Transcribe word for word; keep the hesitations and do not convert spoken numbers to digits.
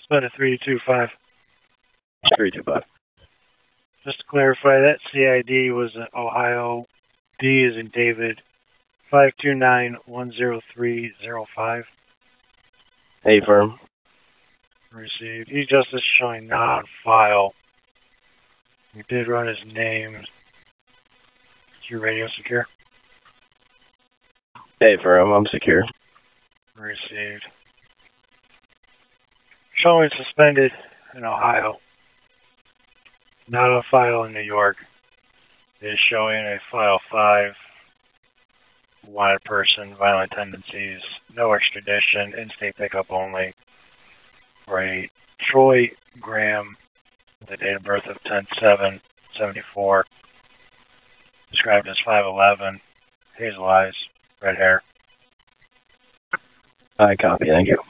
Suspended three two five. three two five. Just to clarify, that C I D was in Ohio. D is in David. five two nine one zero three zero five. A firm. Received. E-Justice showing not on file. We did run his name. Is your radio secure? A firm. I'm secure. Received. Showing suspended in Ohio. Not on file in New York. It is showing a file five. Wanted person, violent tendencies, no extradition, in-state pickup only. For a Troy Graham, the date of birth of ten seven seventy-four. Described as five eleven, hazel eyes, red hair. I copy. Thank you.